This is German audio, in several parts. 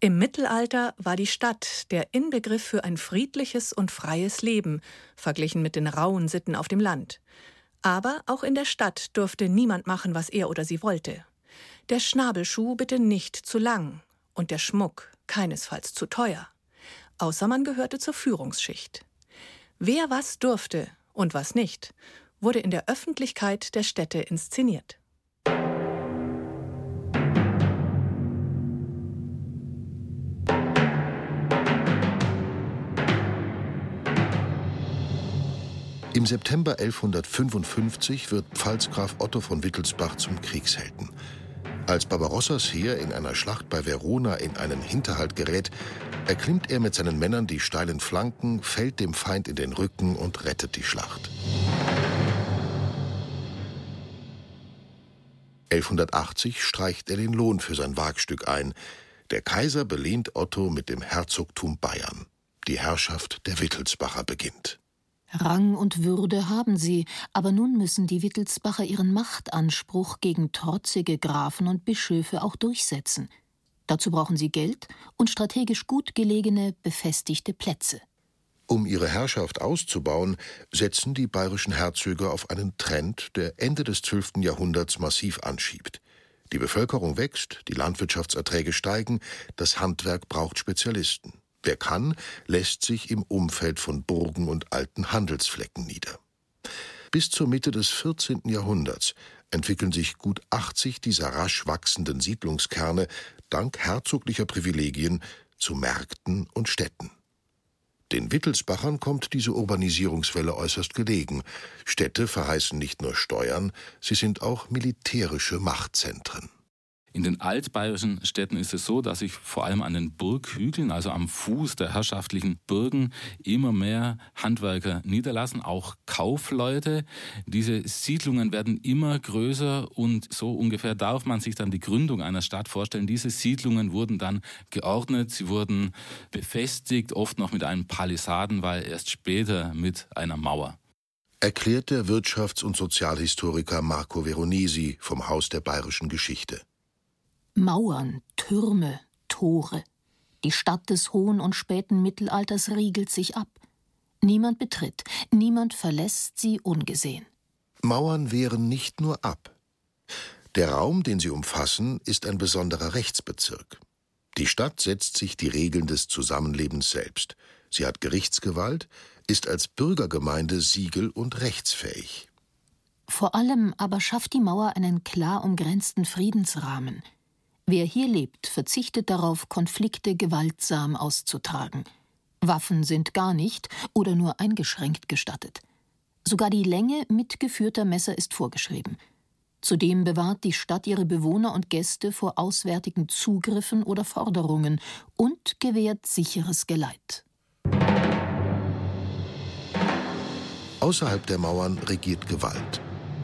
Im Mittelalter war die Stadt der Inbegriff für ein friedliches und freies Leben, verglichen mit den rauen Sitten auf dem Land. Aber auch in der Stadt durfte niemand machen, was er oder sie wollte. Der Schnabelschuh bitte nicht zu lang und der Schmuck keinesfalls zu teuer. Außer man gehörte zur Führungsschicht. Wer was durfte und was nicht, wurde in der Öffentlichkeit der Städte inszeniert. Im September 1155 wird Pfalzgraf Otto von Wittelsbach zum Kriegshelden. Als Barbarossas Heer in einer Schlacht bei Verona in einen Hinterhalt gerät, erklimmt er mit seinen Männern die steilen Flanken, fällt dem Feind in den Rücken und rettet die Schlacht. 1180 streicht er den Lohn für sein Wagstück ein. Der Kaiser belehnt Otto mit dem Herzogtum Bayern. Die Herrschaft der Wittelsbacher beginnt. Rang und Würde haben sie, aber nun müssen die Wittelsbacher ihren Machtanspruch gegen trotzige Grafen und Bischöfe auch durchsetzen. Dazu brauchen sie Geld und strategisch gut gelegene, befestigte Plätze. Um ihre Herrschaft auszubauen, setzen die bayerischen Herzöge auf einen Trend, der Ende des 12. Jahrhunderts massiv anschiebt. Die Bevölkerung wächst, die Landwirtschaftserträge steigen, das Handwerk braucht Spezialisten. Wer kann, lässt sich im Umfeld von Burgen und alten Handelsflecken nieder. Bis zur Mitte des 14. Jahrhunderts entwickeln sich gut 80 dieser rasch wachsenden Siedlungskerne dank herzoglicher Privilegien zu Märkten und Städten. Den Wittelsbachern kommt diese Urbanisierungswelle äußerst gelegen. Städte verheißen nicht nur Steuern, sie sind auch militärische Machtzentren. In den altbayerischen Städten ist es so, dass sich vor allem an den Burghügeln, also am Fuß der herrschaftlichen Burgen, immer mehr Handwerker niederlassen, auch Kaufleute. Diese Siedlungen werden immer größer und so ungefähr darf man sich dann die Gründung einer Stadt vorstellen. Diese Siedlungen wurden dann geordnet, sie wurden befestigt, oft noch mit einem Palisadenwall, erst später mit einer Mauer. Erklärt der Wirtschafts- und Sozialhistoriker Marco Veronesi vom Haus der bayerischen Geschichte. Mauern, Türme, Tore. Die Stadt des hohen und späten Mittelalters riegelt sich ab. Niemand betritt, niemand verlässt sie ungesehen. Mauern wehren nicht nur ab. Der Raum, den sie umfassen, ist ein besonderer Rechtsbezirk. Die Stadt setzt sich die Regeln des Zusammenlebens selbst. Sie hat Gerichtsgewalt, ist als Bürgergemeinde siegel- und rechtsfähig. Vor allem aber schafft die Mauer einen klar umgrenzten Friedensrahmen. Wer hier lebt, verzichtet darauf, Konflikte gewaltsam auszutragen. Waffen sind gar nicht oder nur eingeschränkt gestattet. Sogar die Länge mitgeführter Messer ist vorgeschrieben. Zudem bewahrt die Stadt ihre Bewohner und Gäste vor auswärtigen Zugriffen oder Forderungen und gewährt sicheres Geleit. Außerhalb der Mauern regiert Gewalt.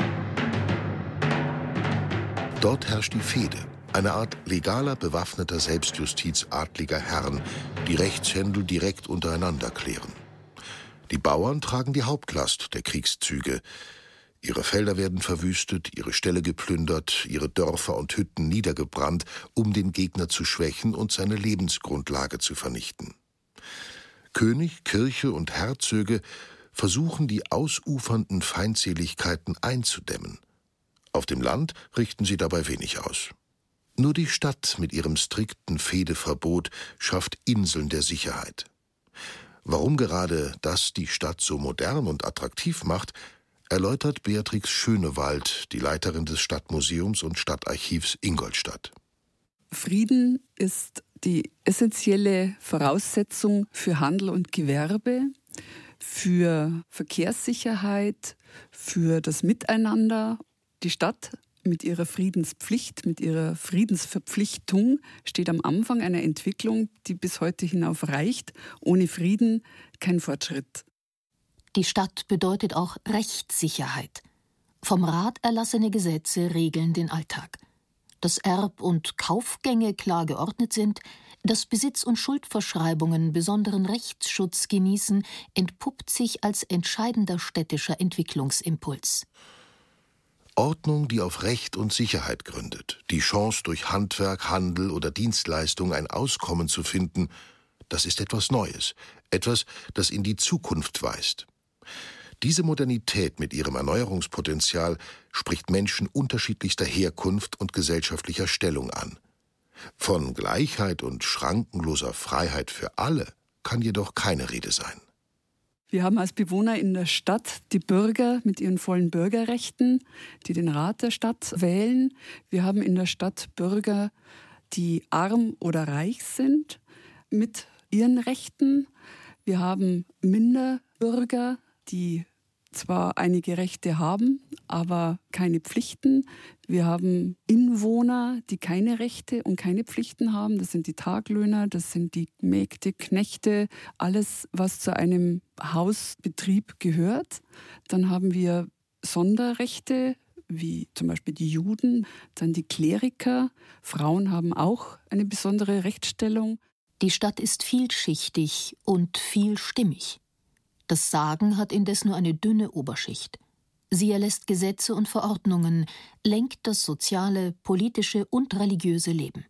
Dort herrscht die Fehde. Eine Art legaler, bewaffneter Selbstjustiz adliger Herren, die Rechtshändel direkt untereinander klären. Die Bauern tragen die Hauptlast der Kriegszüge. Ihre Felder werden verwüstet, ihre Ställe geplündert, ihre Dörfer und Hütten niedergebrannt, um den Gegner zu schwächen und seine Lebensgrundlage zu vernichten. König, Kirche und Herzöge versuchen, die ausufernden Feindseligkeiten einzudämmen. Auf dem Land richten sie dabei wenig aus. Nur die Stadt mit ihrem strikten Fehdeverbot schafft Inseln der Sicherheit. Warum gerade das die Stadt so modern und attraktiv macht, erläutert Beatrix Schönewald, die Leiterin des Stadtmuseums und Stadtarchivs Ingolstadt. Frieden ist die essentielle Voraussetzung für Handel und Gewerbe, für Verkehrssicherheit, für das Miteinander. Die Stadt mit ihrer Friedenspflicht, mit ihrer Friedensverpflichtung steht am Anfang einer Entwicklung, die bis heute hinauf reicht. Ohne Frieden kein Fortschritt. Die Stadt bedeutet auch Rechtssicherheit. Vom Rat erlassene Gesetze regeln den Alltag. Dass Erb- und Kaufgänge klar geordnet sind, dass Besitz- und Schuldverschreibungen besonderen Rechtsschutz genießen, entpuppt sich als entscheidender städtischer Entwicklungsimpuls. Ordnung, die auf Recht und Sicherheit gründet, die Chance durch Handwerk, Handel oder Dienstleistung ein Auskommen zu finden, das ist etwas Neues, etwas, das in die Zukunft weist. Diese Modernität mit ihrem Erneuerungspotenzial spricht Menschen unterschiedlichster Herkunft und gesellschaftlicher Stellung an. Von Gleichheit und schrankenloser Freiheit für alle kann jedoch keine Rede sein. Wir haben als Bewohner in der Stadt die Bürger mit ihren vollen Bürgerrechten, die den Rat der Stadt wählen. Wir haben in der Stadt Bürger, die arm oder reich sind, mit ihren Rechten. Wir haben Minderbürger, die zwar einige Rechte haben, aber keine Pflichten. Wir haben Inwohner, die keine Rechte und keine Pflichten haben. Das sind die Taglöhner, das sind die Mägde, Knechte, alles, was zu einem Hausbetrieb gehört. Dann haben wir Sonderrechte, wie zum Beispiel die Juden, dann die Kleriker. Frauen haben auch eine besondere Rechtsstellung. Die Stadt ist vielschichtig und vielstimmig. Das Sagen hat indes nur eine dünne Oberschicht. Sie erlässt Gesetze und Verordnungen, lenkt das soziale, politische und religiöse Leben.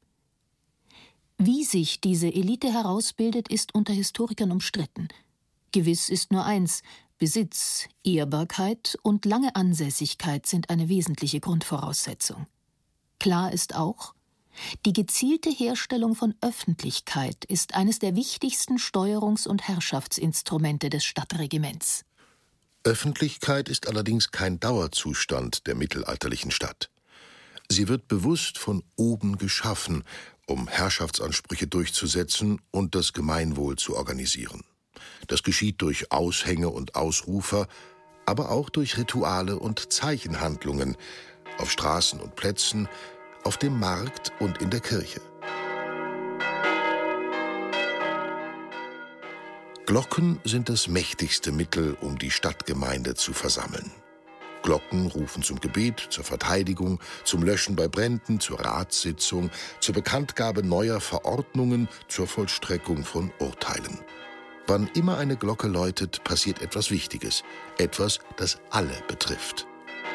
Wie sich diese Elite herausbildet, ist unter Historikern umstritten. Gewiss ist nur eins: Besitz, Ehrbarkeit und lange Ansässigkeit sind eine wesentliche Grundvoraussetzung. Klar ist auch, die gezielte Herstellung von Öffentlichkeit ist eines der wichtigsten Steuerungs- und Herrschaftsinstrumente des Stadtregiments. Öffentlichkeit ist allerdings kein Dauerzustand der mittelalterlichen Stadt. Sie wird bewusst von oben geschaffen, um Herrschaftsansprüche durchzusetzen und das Gemeinwohl zu organisieren. Das geschieht durch Aushänge und Ausrufer, aber auch durch Rituale und Zeichenhandlungen auf Straßen und Plätzen, auf dem Markt und in der Kirche. Glocken sind das mächtigste Mittel, um die Stadtgemeinde zu versammeln. Glocken rufen zum Gebet, zur Verteidigung, zum Löschen bei Bränden, zur Ratssitzung, zur Bekanntgabe neuer Verordnungen, zur Vollstreckung von Urteilen. Wann immer eine Glocke läutet, passiert etwas Wichtiges, etwas, das alle betrifft.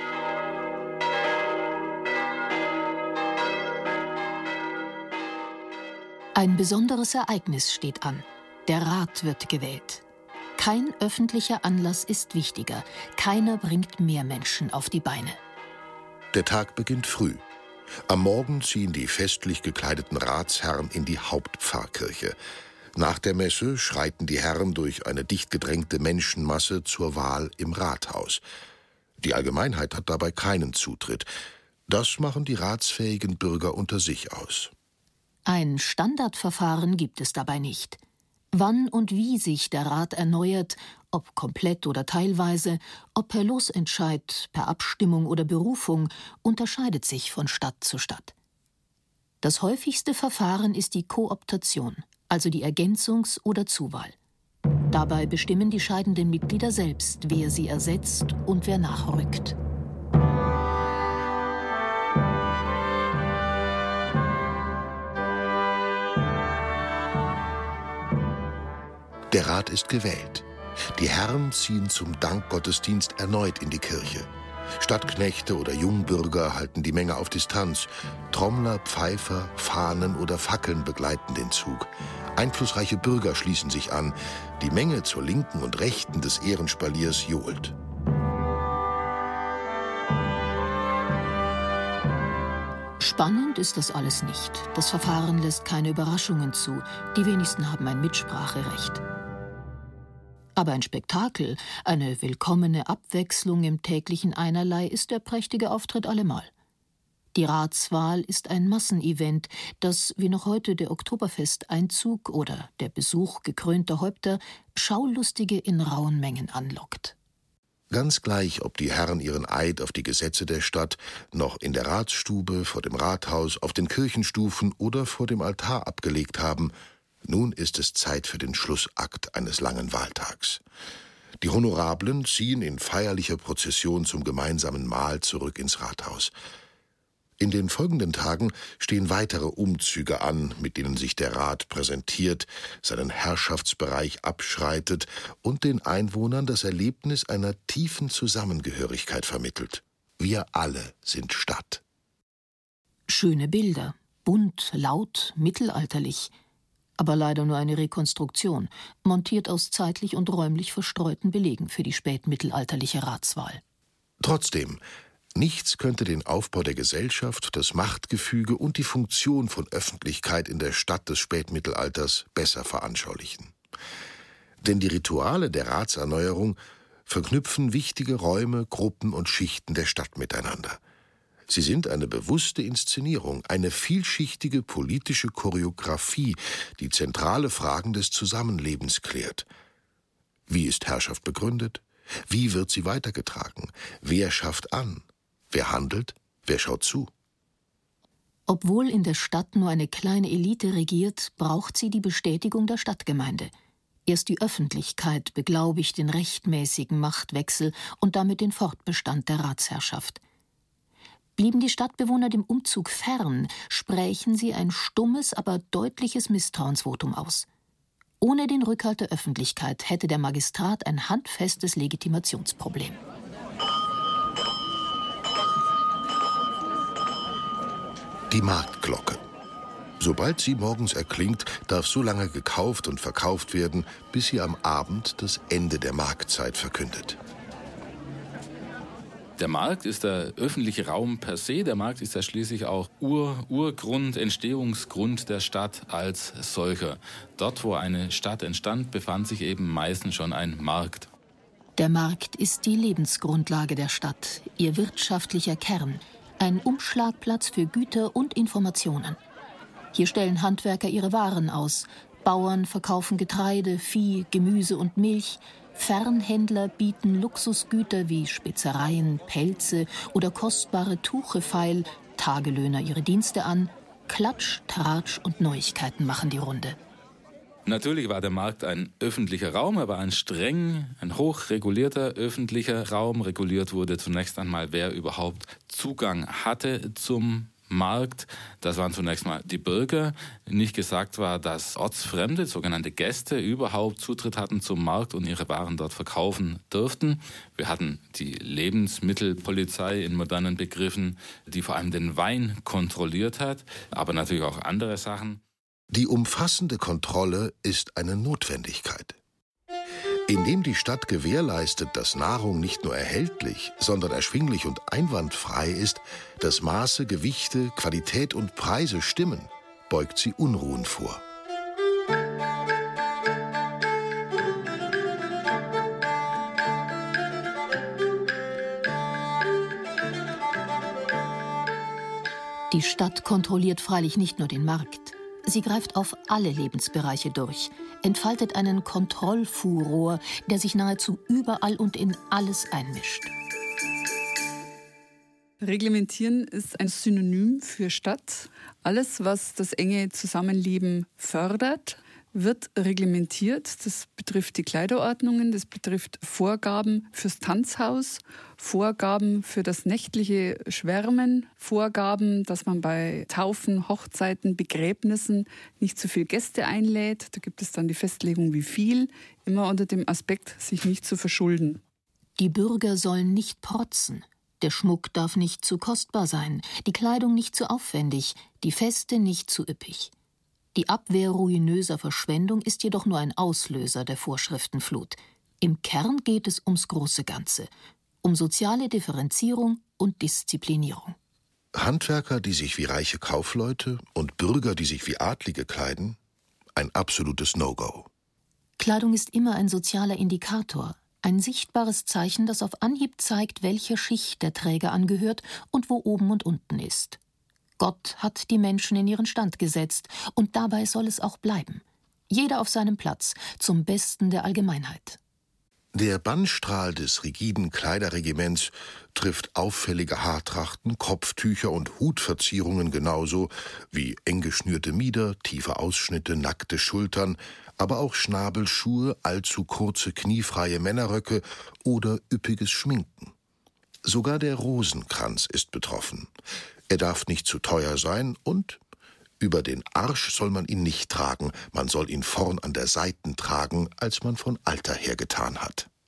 Ein besonderes Ereignis steht an. Der Rat wird gewählt. Kein öffentlicher Anlass ist wichtiger. Keiner bringt mehr Menschen auf die Beine. Der Tag beginnt früh. Am Morgen ziehen die festlich gekleideten Ratsherren in die Hauptpfarrkirche. Nach der Messe schreiten die Herren durch eine dicht gedrängte Menschenmasse zur Wahl im Rathaus. Die Allgemeinheit hat dabei keinen Zutritt. Das machen die ratsfähigen Bürger unter sich aus. Ein Standardverfahren gibt es dabei nicht. Wann und wie sich der Rat erneuert, ob komplett oder teilweise, ob per Losentscheid, per Abstimmung oder Berufung, unterscheidet sich von Stadt zu Stadt. Das häufigste Verfahren ist die Kooptation, also die Ergänzungs- oder Zuwahl. Dabei bestimmen die scheidenden Mitglieder selbst, wer sie ersetzt und wer nachrückt. Der Rat ist gewählt. Die Herren ziehen zum Dankgottesdienst erneut in die Kirche. Stadtknechte oder Jungbürger halten die Menge auf Distanz. Trommler, Pfeifer, Fahnen oder Fackeln begleiten den Zug. Einflussreiche Bürger schließen sich an. Die Menge zur Linken und Rechten des Ehrenspaliers johlt. Spannend ist das alles nicht. Das Verfahren lässt keine Überraschungen zu. Die wenigsten haben ein Mitspracherecht. Aber ein Spektakel, eine willkommene Abwechslung im täglichen Einerlei ist der prächtige Auftritt allemal. Die Ratswahl ist ein Massenevent, das, wie noch heute der Oktoberfesteinzug oder der Besuch gekrönter Häupter, Schaulustige in rauen Mengen anlockt. Ganz gleich, ob die Herren ihren Eid auf die Gesetze der Stadt noch in der Ratsstube, vor dem Rathaus, auf den Kirchenstufen oder vor dem Altar abgelegt haben, nun ist es Zeit für den Schlussakt eines langen Wahltags. Die Honorablen ziehen in feierlicher Prozession zum gemeinsamen Mahl zurück ins Rathaus. In den folgenden Tagen stehen weitere Umzüge an, mit denen sich der Rat präsentiert, seinen Herrschaftsbereich abschreitet und den Einwohnern das Erlebnis einer tiefen Zusammengehörigkeit vermittelt. Wir alle sind Stadt. Schöne Bilder, bunt, laut, mittelalterlich. Aber leider nur eine Rekonstruktion, montiert aus zeitlich und räumlich verstreuten Belegen für die spätmittelalterliche Ratswahl. Trotzdem, nichts könnte den Aufbau der Gesellschaft, das Machtgefüge und die Funktion von Öffentlichkeit in der Stadt des Spätmittelalters besser veranschaulichen. Denn die Rituale der Ratserneuerung verknüpfen wichtige Räume, Gruppen und Schichten der Stadt miteinander. Sie sind eine bewusste Inszenierung, eine vielschichtige politische Choreografie, die zentrale Fragen des Zusammenlebens klärt. Wie ist Herrschaft begründet? Wie wird sie weitergetragen? Wer schafft an? Wer handelt? Wer schaut zu? Obwohl in der Stadt nur eine kleine Elite regiert, braucht sie die Bestätigung der Stadtgemeinde. Erst die Öffentlichkeit beglaubigt den rechtmäßigen Machtwechsel und damit den Fortbestand der Ratsherrschaft. Blieben die Stadtbewohner dem Umzug fern, sprächen sie ein stummes, aber deutliches Misstrauensvotum aus. Ohne den Rückhalt der Öffentlichkeit hätte der Magistrat ein handfestes Legitimationsproblem. Die Marktglocke. Sobald sie morgens erklingt, darf so lange gekauft und verkauft werden, bis sie am Abend das Ende der Marktzeit verkündet. Der Markt ist der öffentliche Raum per se. Der Markt ist ja schließlich auch Urgrund, Entstehungsgrund der Stadt als solcher. Dort, wo eine Stadt entstand, befand sich eben meistens schon ein Markt. Der Markt ist die Lebensgrundlage der Stadt, ihr wirtschaftlicher Kern, ein Umschlagplatz für Güter und Informationen. Hier stellen Handwerker ihre Waren aus, Bauern verkaufen Getreide, Vieh, Gemüse und Milch, Fernhändler bieten Luxusgüter wie Spezereien, Pelze oder kostbare Tuchefeil, Tagelöhner ihre Dienste an, Klatsch, Tratsch und Neuigkeiten machen die Runde. Natürlich war der Markt ein öffentlicher Raum, aber ein hoch regulierter öffentlicher Raum. Reguliert wurde zunächst einmal, wer überhaupt Zugang hatte zum Markt. Das waren zunächst mal die Bürger. Nicht gesagt war, dass Ortsfremde, sogenannte Gäste, überhaupt Zutritt hatten zum Markt und ihre Waren dort verkaufen durften. Wir hatten die Lebensmittelpolizei in modernen Begriffen, die vor allem den Wein kontrolliert hat, aber natürlich auch andere Sachen. Die umfassende Kontrolle ist eine Notwendigkeit. Indem die Stadt gewährleistet, dass Nahrung nicht nur erhältlich, sondern erschwinglich und einwandfrei ist, dass Maße, Gewichte, Qualität und Preise stimmen, beugt sie Unruhen vor. Die Stadt kontrolliert freilich nicht nur den Markt. Sie greift auf alle Lebensbereiche durch, entfaltet einen Kontrollfuror, der sich nahezu überall und in alles einmischt. Reglementieren ist ein Synonym für Stadt. Alles, was das enge Zusammenleben fördert, wird reglementiert. Das betrifft die Kleiderordnungen, das betrifft Vorgaben fürs Tanzhaus, Vorgaben für das nächtliche Schwärmen, Vorgaben, dass man bei Taufen, Hochzeiten, Begräbnissen nicht zu viel Gäste einlädt. Da gibt es dann die Festlegung, wie viel, immer unter dem Aspekt, sich nicht zu verschulden. Die Bürger sollen nicht protzen. Der Schmuck darf nicht zu kostbar sein, die Kleidung nicht zu aufwendig, die Feste nicht zu üppig. Die Abwehr ruinöser Verschwendung ist jedoch nur ein Auslöser der Vorschriftenflut. Im Kern geht es ums große Ganze, um soziale Differenzierung und Disziplinierung. Handwerker, die sich wie reiche Kaufleute und Bürger, die sich wie Adlige kleiden, ein absolutes No-Go. Kleidung ist immer ein sozialer Indikator, ein sichtbares Zeichen, das auf Anhieb zeigt, welcher Schicht der Träger angehört und wo oben und unten ist. Gott hat die Menschen in ihren Stand gesetzt, und dabei soll es auch bleiben. Jeder auf seinem Platz, zum Besten der Allgemeinheit. Der Bannstrahl des rigiden Kleiderregiments trifft auffällige Haartrachten, Kopftücher und Hutverzierungen genauso wie eng geschnürte Mieder, tiefe Ausschnitte, nackte Schultern, aber auch Schnabelschuhe, allzu kurze kniefreie Männerröcke oder üppiges Schminken. Sogar der Rosenkranz ist betroffen. Er darf nicht zu teuer sein und über den Arsch soll man ihn nicht tragen. Man soll ihn vorn an der Seiten tragen, als man von Alter her getan hat.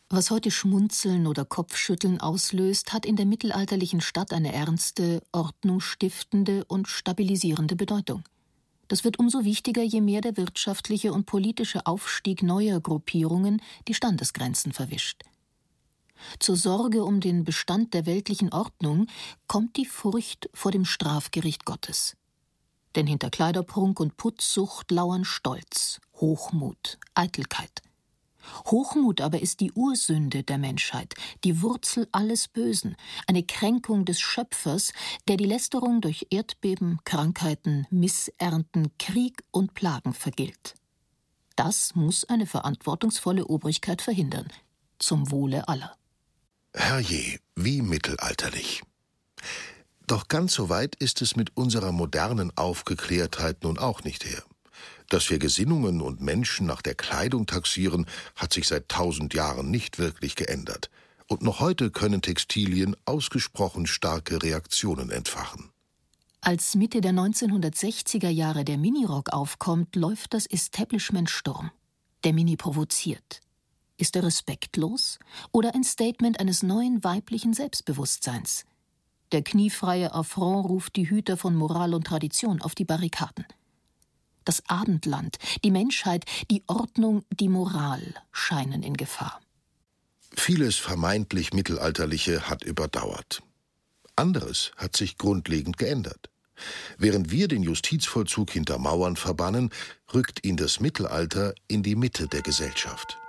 Was heute Schmunzeln oder Kopfschütteln auslöst, hat in der mittelalterlichen Stadt eine ernste, ordnungsstiftende und stabilisierende Bedeutung. Das wird umso wichtiger, je mehr der wirtschaftliche und politische Aufstieg neuer Gruppierungen die Standesgrenzen verwischt. Zur Sorge um den Bestand der weltlichen Ordnung kommt die Furcht vor dem Strafgericht Gottes. Denn hinter Kleiderprunk und Putzsucht lauern Stolz, Hochmut, Eitelkeit. Hochmut aber ist die Ursünde der Menschheit, die Wurzel alles Bösen, eine Kränkung des Schöpfers, der die Lästerung durch Erdbeben, Krankheiten, Missernten, Krieg und Plagen vergilt. Das muss eine verantwortungsvolle Obrigkeit verhindern, zum Wohle aller. Herrje, wie mittelalterlich. Doch ganz so weit ist es mit unserer modernen Aufgeklärtheit nun auch nicht her. Dass wir Gesinnungen und Menschen nach der Kleidung taxieren, hat sich seit 1000 Jahren nicht wirklich geändert. Und noch heute können Textilien ausgesprochen starke Reaktionen entfachen. Als Mitte der 1960er Jahre der Minirock aufkommt, läuft das Establishment Sturm. Der Mini provoziert. Ist er respektlos oder ein Statement eines neuen weiblichen Selbstbewusstseins? Der kniefreie Affront ruft die Hüter von Moral und Tradition auf die Barrikaden. Das Abendland, die Menschheit, die Ordnung, die Moral scheinen in Gefahr. Vieles vermeintlich Mittelalterliche hat überdauert. Anderes hat sich grundlegend geändert. Während wir den Justizvollzug hinter Mauern verbannen, rückt ihn das Mittelalter in die Mitte der Gesellschaft.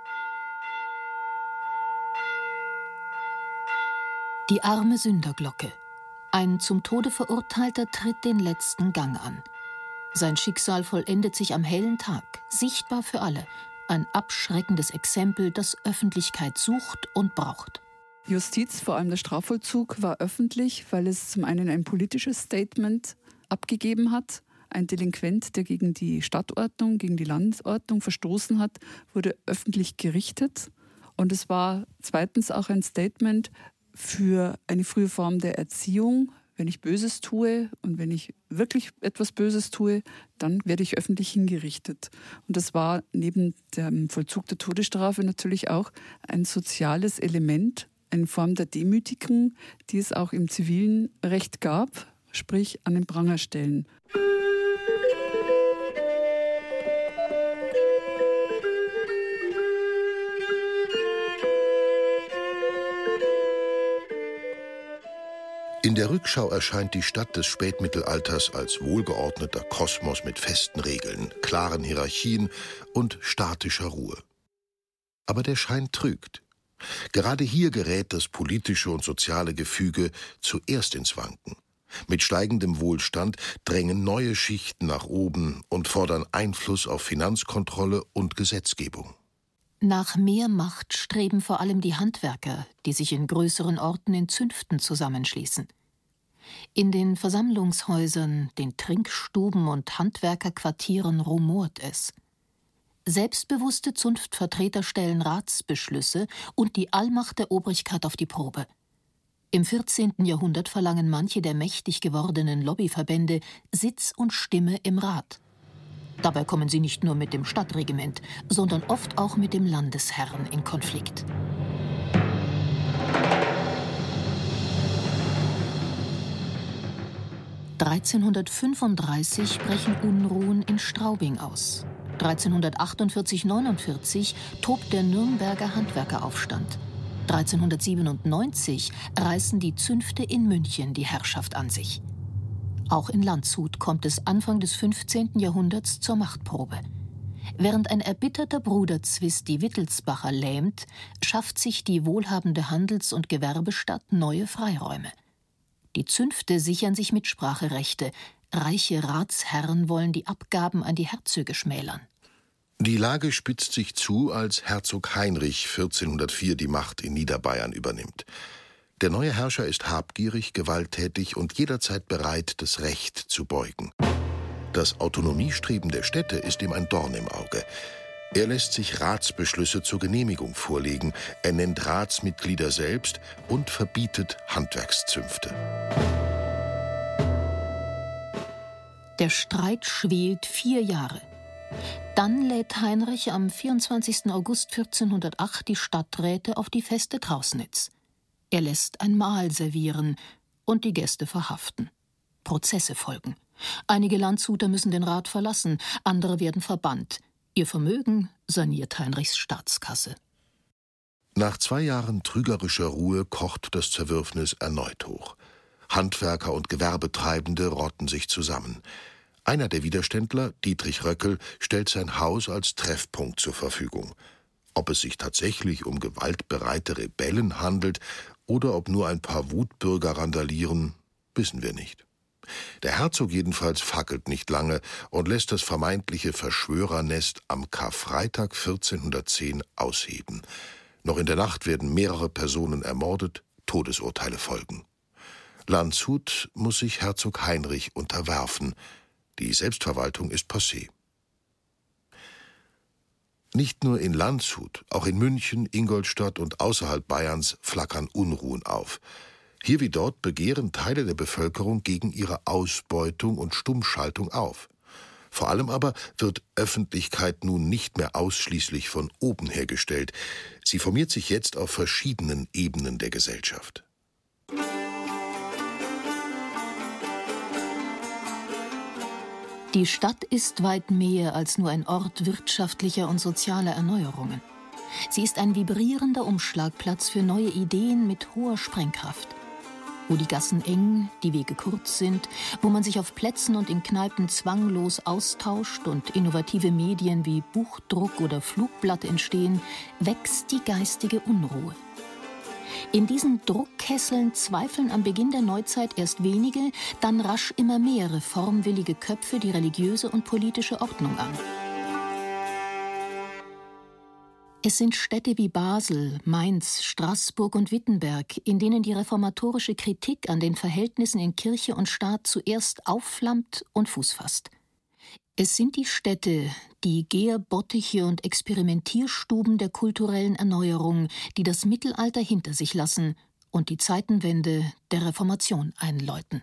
Die arme Sünderglocke. Ein zum Tode Verurteilter tritt den letzten Gang an. Sein Schicksal vollendet sich am hellen Tag, sichtbar für alle. Ein abschreckendes Exempel, das Öffentlichkeit sucht und braucht. Justiz, vor allem der Strafvollzug, war öffentlich, weil es zum einen ein politisches Statement abgegeben hat. Ein Delinquent, der gegen die Stadtordnung, gegen die Landordnung verstoßen hat, wurde öffentlich gerichtet. Und es war zweitens auch ein Statement für eine frühe Form der Erziehung. Wenn ich Böses tue und wenn ich wirklich etwas Böses tue, dann werde ich öffentlich hingerichtet. Und das war neben dem Vollzug der Todesstrafe natürlich auch ein soziales Element, eine Form der Demütigung, die es auch im zivilen Recht gab, sprich an den Pranger stellen. In der Rückschau erscheint die Stadt des Spätmittelalters als wohlgeordneter Kosmos mit festen Regeln, klaren Hierarchien und statischer Ruhe. Aber der Schein trügt. Gerade hier gerät das politische und soziale Gefüge zuerst ins Wanken. Mit steigendem Wohlstand drängen neue Schichten nach oben und fordern Einfluss auf Finanzkontrolle und Gesetzgebung. Nach mehr Macht streben vor allem die Handwerker, die sich in größeren Orten in Zünften zusammenschließen. In den Versammlungshäusern, den Trinkstuben und Handwerkerquartieren rumort es. Selbstbewusste Zunftvertreter stellen Ratsbeschlüsse und die Allmacht der Obrigkeit auf die Probe. Im 14. Jahrhundert verlangen manche der mächtig gewordenen Lobbyverbände Sitz und Stimme im Rat. Dabei kommen sie nicht nur mit dem Stadtregiment, sondern oft auch mit dem Landesherrn in Konflikt. (1335) brechen Unruhen in Straubing aus. 1348/49 tobt der Nürnberger Handwerkeraufstand. 1397 reißen die Zünfte in München die Herrschaft an sich. Auch in Landshut kommt es Anfang des 15. Jahrhunderts zur Machtprobe. Während ein erbitterter Bruderzwist die Wittelsbacher lähmt, schafft sich die wohlhabende Handels- und Gewerbestadt neue Freiräume. Die Zünfte sichern sich Mitspracherechte. Reiche Ratsherren wollen die Abgaben an die Herzöge schmälern. Die Lage spitzt sich zu, als Herzog Heinrich 1404 die Macht in Niederbayern übernimmt. Der neue Herrscher ist habgierig, gewalttätig und jederzeit bereit, das Recht zu beugen. Das Autonomiestreben der Städte ist ihm ein Dorn im Auge. Er lässt sich Ratsbeschlüsse zur Genehmigung vorlegen, er nennt Ratsmitglieder selbst und verbietet Handwerkszünfte. Der Streit schwelt 4 Jahre. Dann lädt Heinrich am 24. August 1408 die Stadträte auf die Feste Trausnitz. Er lässt ein Mahl servieren und die Gäste verhaften. Prozesse folgen. Einige Landshuter müssen den Rat verlassen, andere werden verbannt. Ihr Vermögen saniert Heinrichs Staatskasse. Nach 2 Jahren trügerischer Ruhe kocht das Zerwürfnis erneut hoch. Handwerker und Gewerbetreibende rotten sich zusammen. Einer der Widerständler, Dietrich Röckel, stellt sein Haus als Treffpunkt zur Verfügung. Ob es sich tatsächlich um gewaltbereite Rebellen handelt oder ob nur ein paar Wutbürger randalieren, wissen wir nicht. Der Herzog jedenfalls fackelt nicht lange und lässt das vermeintliche Verschwörernest am Karfreitag 1410 ausheben. Noch in der Nacht werden mehrere Personen ermordet, Todesurteile folgen. Landshut muss sich Herzog Heinrich unterwerfen. Die Selbstverwaltung ist passé. Nicht nur in Landshut, auch in München, Ingolstadt und außerhalb Bayerns flackern Unruhen auf. Hier wie dort begehren Teile der Bevölkerung gegen ihre Ausbeutung und Stummschaltung auf. Vor allem aber wird Öffentlichkeit nun nicht mehr ausschließlich von oben hergestellt. Sie formiert sich jetzt auf verschiedenen Ebenen der Gesellschaft. Die Stadt ist weit mehr als nur ein Ort wirtschaftlicher und sozialer Erneuerungen. Sie ist ein vibrierender Umschlagplatz für neue Ideen mit hoher Sprengkraft. Wo die Gassen eng, die Wege kurz sind, wo man sich auf Plätzen und in Kneipen zwanglos austauscht und innovative Medien wie Buchdruck oder Flugblatt entstehen, wächst die geistige Unruhe. In diesen Druckkesseln zweifeln am Beginn der Neuzeit erst wenige, dann rasch immer mehr reformwillige Köpfe die religiöse und politische Ordnung an. Es sind Städte wie Basel, Mainz, Straßburg und Wittenberg, in denen die reformatorische Kritik an den Verhältnissen in Kirche und Staat zuerst aufflammt und Fuß fasst. Es sind die Städte, die Gärbottiche und Experimentierstuben der kulturellen Erneuerung, die das Mittelalter hinter sich lassen und die Zeitenwende der Reformation einläuten.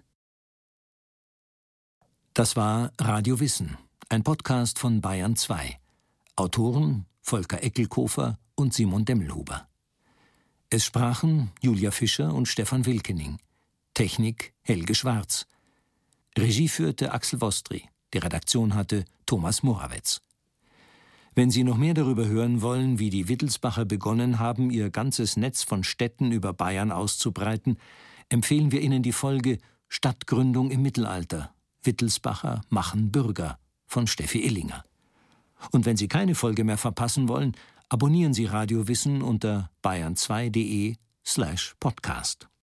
Das war Radio Wissen, ein Podcast von Bayern 2. Autoren Volker Eckelkofer und Simon Demmelhuber. Es sprachen Julia Fischer und Stefan Wilkening. Technik Helge Schwarz. Regie führte Axel Wostri. Die Redaktion hatte Thomas Morawetz. Wenn Sie noch mehr darüber hören wollen, wie die Wittelsbacher begonnen haben, ihr ganzes Netz von Städten über Bayern auszubreiten, empfehlen wir Ihnen die Folge Stadtgründung im Mittelalter. Wittelsbacher machen Bürger von Steffi Illinger. Und wenn Sie keine Folge mehr verpassen wollen, abonnieren Sie Radio Wissen unter bayern2.de/podcast.